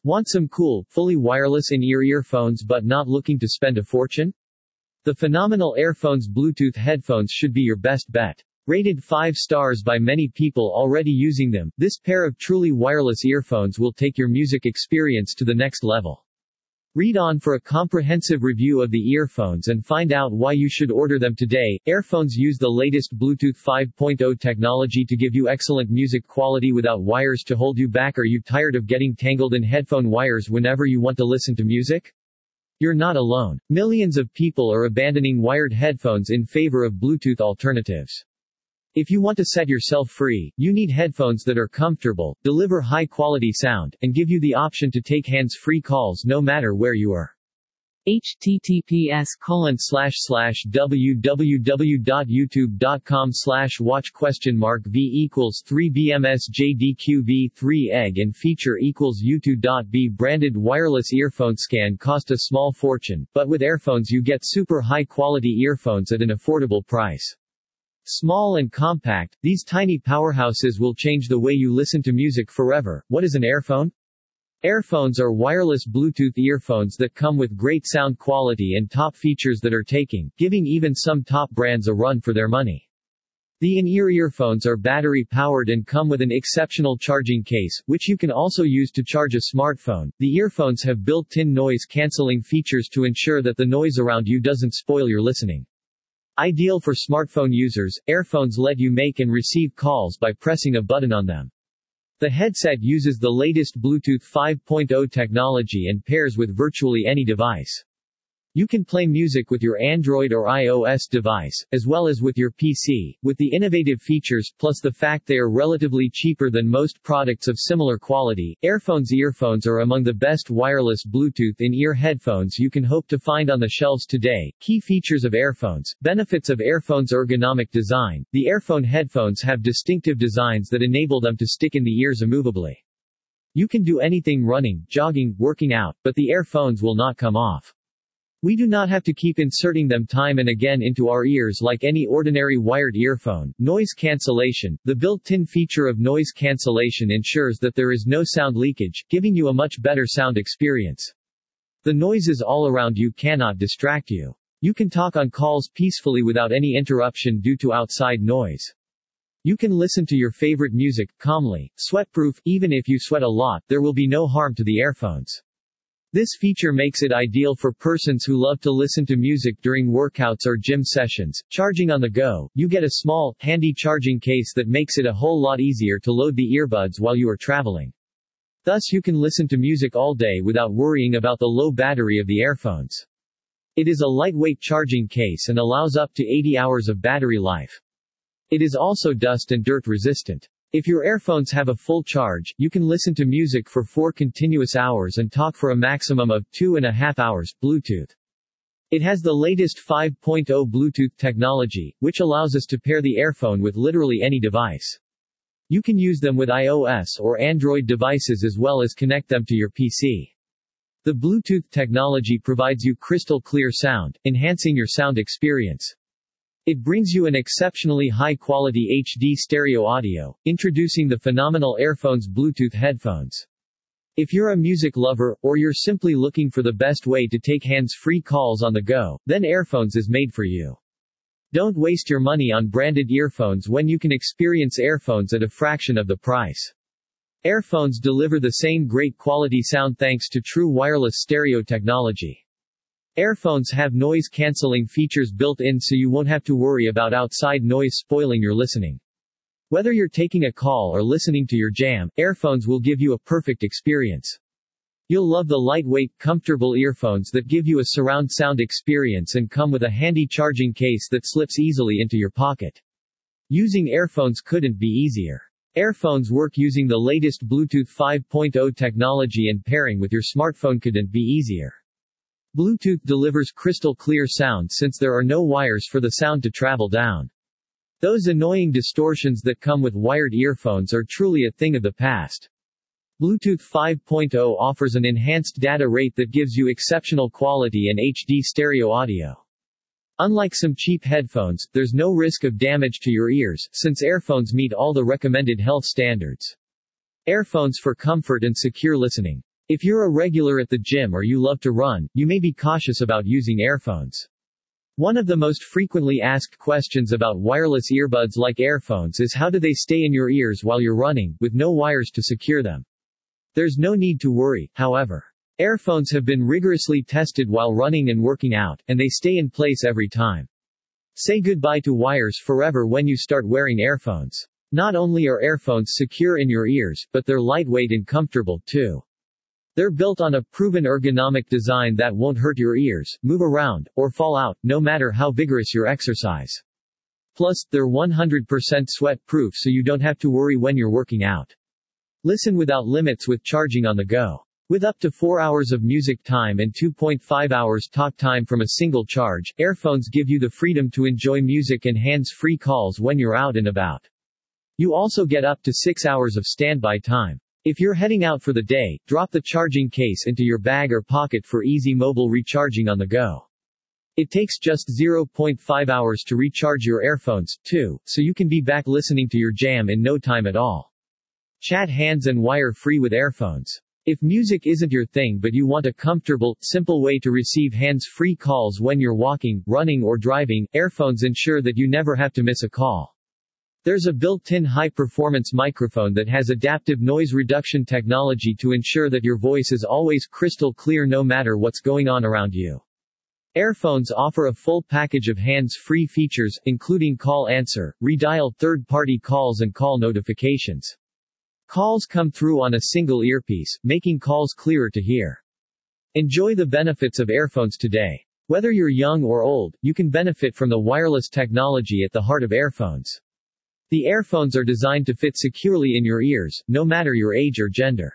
Want some cool, fully wireless in-ear earphones but not looking to spend a fortune? The phenomenal Airphones Bluetooth headphones should be your best bet. Rated 5 stars by many people already using them, this pair of truly wireless earphones will take your music experience to the next level. Read on for a comprehensive review of the earphones and find out why you should order them today. Airphones use the latest Bluetooth 5.0 technology to give you excellent music quality without wires to hold you back. Are you tired of getting tangled in headphone wires whenever you want to listen to music? You're not alone. Millions of people are abandoning wired headphones in favor of Bluetooth alternatives. If you want to set yourself free, you need headphones that are comfortable, deliver high-quality sound, and give you the option to take hands-free calls no matter where you are. https://www.youtube.com/watch?v=3bmsjdqv3 egg and feature equals youtube.b branded wireless earphones can cost a small fortune, but with Airphones you get super high-quality earphones at an affordable price. Small and compact, these tiny powerhouses will change the way you listen to music forever. What is an Airphone? Airphones are wireless Bluetooth earphones that come with great sound quality and top features that are giving even some top brands a run for their money. The in-ear earphones are battery-powered and come with an exceptional charging case, which you can also use to charge a smartphone. The earphones have built-in noise-canceling features to ensure that the noise around you doesn't spoil your listening. Ideal for smartphone users, Airphones let you make and receive calls by pressing a button on them. The headset uses the latest Bluetooth 5.0 technology and pairs with virtually any device. You can play music with your Android or iOS device, as well as with your PC, with the innovative features, plus the fact they are relatively cheaper than most products of similar quality. Airphones earphones are among the best wireless Bluetooth in-ear headphones you can hope to find on the shelves today. Key features of Airphones. Benefits of Airphones: ergonomic design. The Airphone headphones have distinctive designs that enable them to stick in the ears immovably. You can do anything running, jogging, working out, but the Airphones will not come off. We do not have to keep inserting them time and again into our ears like any ordinary wired earphone. Noise cancellation. The built-in feature of noise cancellation ensures that there is no sound leakage, giving you a much better sound experience. The noises all around you cannot distract you. You can talk on calls peacefully without any interruption due to outside noise. You can listen to your favorite music, calmly, sweat-proof. Even if you sweat a lot, there will be no harm to the earphones. This feature makes it ideal for persons who love to listen to music during workouts or gym sessions. Charging on the go. You get a small, handy charging case that makes it a whole lot easier to load the earbuds while you are traveling. Thus you can listen to music all day without worrying about the low battery of the Airphones. It is a lightweight charging case and allows up to 80 hours of battery life. It is also dust and dirt resistant. If your Airphones have a full charge, you can listen to music for 4 continuous hours and talk for a maximum of 2.5 hours. Bluetooth. It has the latest 5.0 Bluetooth technology, which allows us to pair the Airphone with literally any device. You can use them with iOS or Android devices as well as connect them to your PC. The Bluetooth technology provides you crystal clear sound, enhancing your sound experience. It brings you an exceptionally high-quality HD stereo audio, introducing the phenomenal Airphones Bluetooth headphones. If you're a music lover, or you're simply looking for the best way to take hands-free calls on the go, then Airphones is made for you. Don't waste your money on branded earphones when you can experience Airphones at a fraction of the price. Airphones deliver the same great quality sound thanks to true wireless stereo technology. Airphones have noise-canceling features built in so you won't have to worry about outside noise spoiling your listening. Whether you're taking a call or listening to your jam, Airphones will give you a perfect experience. You'll love the lightweight, comfortable earphones that give you a surround sound experience and come with a handy charging case that slips easily into your pocket. Using Airphones couldn't be easier. Airphones work using the latest Bluetooth 5.0 technology and pairing with your smartphone couldn't be easier. Bluetooth delivers crystal clear sound since there are no wires for the sound to travel down. Those annoying distortions that come with wired earphones are truly a thing of the past. Bluetooth 5.0 offers an enhanced data rate that gives you exceptional quality and HD stereo audio. Unlike some cheap headphones, there's no risk of damage to your ears, since Airphones meet all the recommended health standards. Airphones for comfort and secure listening. If you're a regular at the gym or you love to run, you may be cautious about using earphones. One of the most frequently asked questions about wireless earbuds like earphones is how do they stay in your ears while you're running, with no wires to secure them. There's no need to worry, however. Earphones have been rigorously tested while running and working out, and they stay in place every time. Say goodbye to wires forever when you start wearing earphones. Not only are earphones secure in your ears, but they're lightweight and comfortable, too. They're built on a proven ergonomic design that won't hurt your ears, move around, or fall out, no matter how vigorous your exercise. Plus, they're 100% sweat-proof so you don't have to worry when you're working out. Listen without limits with charging on the go. With up to 4 hours of music time and 2.5 hours talk time from a single charge, earphones give you the freedom to enjoy music and hands-free calls when you're out and about. You also get up to 6 hours of standby time. If you're heading out for the day, drop the charging case into your bag or pocket for easy mobile recharging on the go. It takes just 0.5 hours to recharge your earphones, too, so you can be back listening to your jam in no time at all. Chat hands and wire-free with earphones. If music isn't your thing but you want a comfortable, simple way to receive hands-free calls when you're walking, running or driving, earphones ensure that you never have to miss a call. There's a built-in high-performance microphone that has adaptive noise reduction technology to ensure that your voice is always crystal clear no matter what's going on around you. Earphones offer a full package of hands-free features, including call answer, redial third-party calls and call notifications. Calls come through on a single earpiece, making calls clearer to hear. Enjoy the benefits of earphones today. Whether you're young or old, you can benefit from the wireless technology at the heart of earphones. The earphones are designed to fit securely in your ears, no matter your age or gender.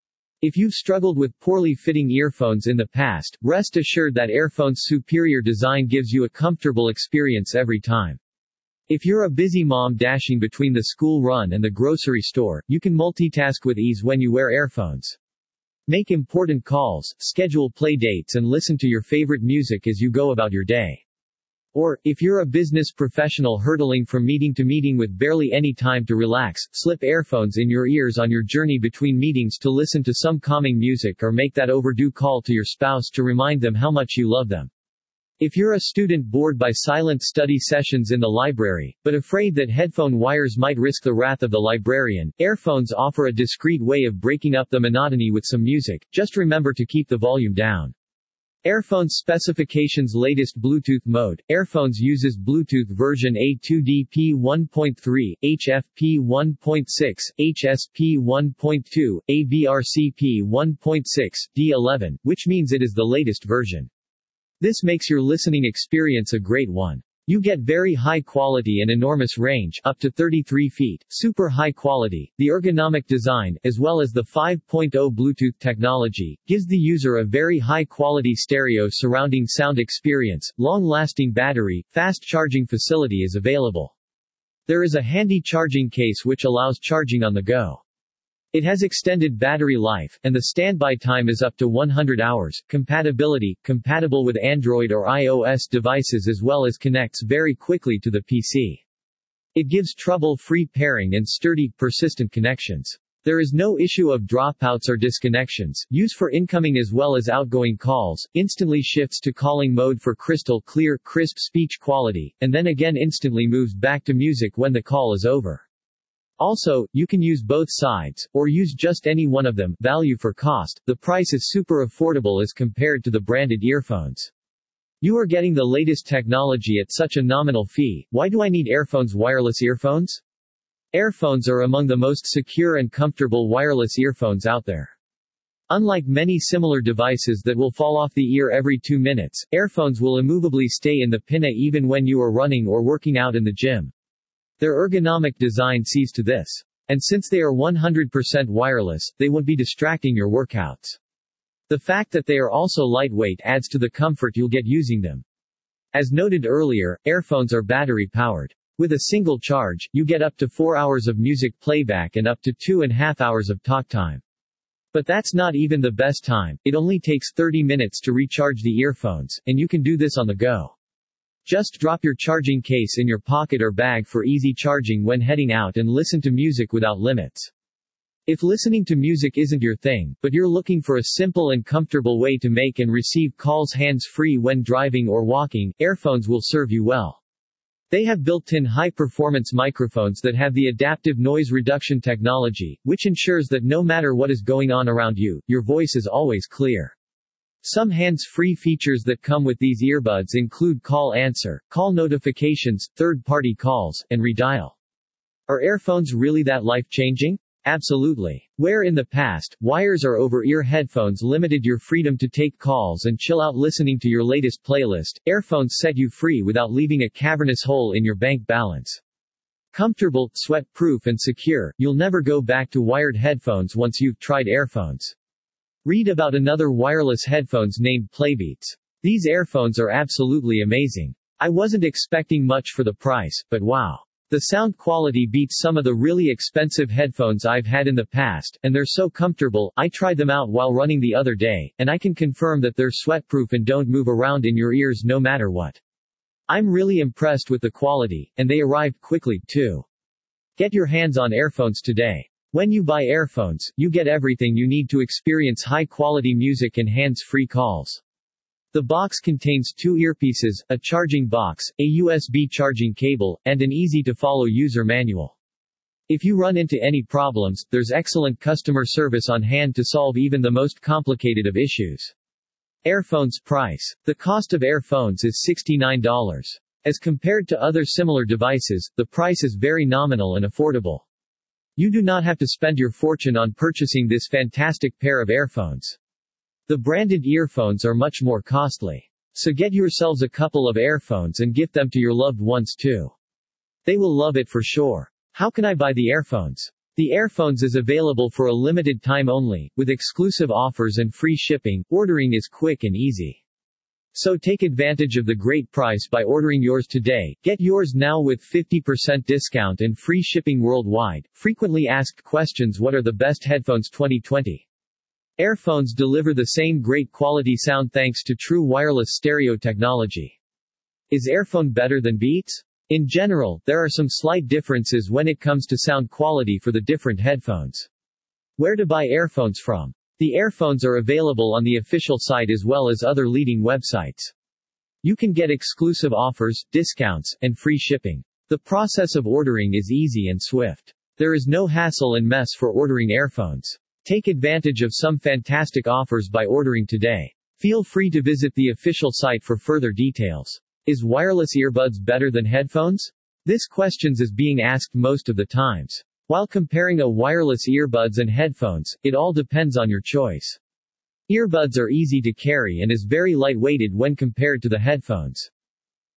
If you've struggled with poorly fitting earphones in the past, rest assured that earphones' superior design gives you a comfortable experience every time. If you're a busy mom dashing between the school run and the grocery store, you can multitask with ease when you wear earphones. Make important calls, schedule play dates and listen to your favorite music as you go about your day. Or, if you're a business professional hurtling from meeting to meeting with barely any time to relax, slip earphones in your ears on your journey between meetings to listen to some calming music or make that overdue call to your spouse to remind them how much you love them. If you're a student bored by silent study sessions in the library, but afraid that headphone wires might risk the wrath of the librarian, earphones offer a discreet way of breaking up the monotony with some music. Just remember to keep the volume down. Earphones specifications latest Bluetooth mode. Earphones uses Bluetooth version A2DP 1.3, HFP 1.6, HSP 1.2, AVRCP 1.6, D11, which means it is the latest version. This makes your listening experience a great one. You get very high quality and enormous range, up to 33 feet, super high quality. The ergonomic design, as well as the 5.0 Bluetooth technology, gives the user a very high quality stereo surrounding sound experience. Long-lasting battery, fast charging facility is available. There is a handy charging case which allows charging on the go. It has extended battery life, and the standby time is up to 100 hours. Compatibility, compatible with Android or iOS devices as well as connects very quickly to the PC. It gives trouble-free pairing and sturdy, persistent connections. There is no issue of dropouts or disconnections. Use for incoming as well as outgoing calls, instantly shifts to calling mode for crystal clear, crisp speech quality, and then again instantly moves back to music when the call is over. Also, you can use both sides, or use just any one of them. Value for cost, the price is super affordable as compared to the branded earphones. You are getting the latest technology at such a nominal fee. Why do I need earphones? Wireless earphones? Earphones are among the most secure and comfortable wireless earphones out there. Unlike many similar devices that will fall off the ear every 2 minutes, earphones will immovably stay in the pinna even when you are running or working out in the gym. Their ergonomic design sees to this. And since they are 100% wireless, they won't be distracting your workouts. The fact that they are also lightweight adds to the comfort you'll get using them. As noted earlier, earphones are battery-powered. With a single charge, you get up to 4 hours of music playback and up to 2.5 hours of talk time. But that's not even the best time. It only takes 30 minutes to recharge the earphones, and you can do this on the go. Just drop your charging case in your pocket or bag for easy charging when heading out and listen to music without limits. If listening to music isn't your thing, but you're looking for a simple and comfortable way to make and receive calls hands-free when driving or walking, Airphones will serve you well. They have built-in high-performance microphones that have the adaptive noise reduction technology, which ensures that no matter what is going on around you, your voice is always clear. Some hands-free features that come with these earbuds include call answer, call notifications, third-party calls, and redial. Are Airphones really that life-changing? Absolutely. Where in the past, wires or over-ear headphones limited your freedom to take calls and chill out listening to your latest playlist, Airphones set you free without leaving a cavernous hole in your bank balance. Comfortable, sweat-proof and secure, you'll never go back to wired headphones once you've tried Airphones. Read about another wireless headphones named Playbeats. These Airphones are absolutely amazing. I wasn't expecting much for the price, but wow. The sound quality beats some of the really expensive headphones I've had in the past, and they're so comfortable. I tried them out while running the other day, and I can confirm that they're sweatproof and don't move around in your ears no matter what. I'm really impressed with the quality, and they arrived quickly, too. Get your hands on Airphones today. When you buy Airphones, you get everything you need to experience high-quality music and hands-free calls. The box contains 2 earpieces, a charging box, a USB charging cable, and an easy-to-follow user manual. If you run into any problems, there's excellent customer service on hand to solve even the most complicated of issues. Airphones price. The cost of Airphones is $69. As compared to other similar devices, the price is very nominal and affordable. You do not have to spend your fortune on purchasing this fantastic pair of Airphones. The branded earphones are much more costly. So get yourselves a couple of Airphones and gift them to your loved ones too. They will love it for sure. How can I buy the Airphones? The Airphones is available for a limited time only, with exclusive offers and free shipping. Ordering is quick and easy. So take advantage of the great price by ordering yours today. Get yours now with 50% discount and free shipping worldwide. Frequently asked questions: what are the best headphones 2020? Airphones deliver the same great quality sound thanks to true wireless stereo technology. Is Airphone better than Beats? In general, there are some slight differences when it comes to sound quality for the different headphones. Where to buy Airphones from? The Airphones are available on the official site as well as other leading websites. You can get exclusive offers, discounts, and free shipping. The process of ordering is easy and swift. There is no hassle and mess for ordering Airphones. Take advantage of some fantastic offers by ordering today. Feel free to visit the official site for further details. Is wireless earbuds better than headphones? This question is being asked most of the times. While comparing a wireless earbuds and headphones, it all depends on your choice. Earbuds are easy to carry and is very light-weighted when compared to the headphones.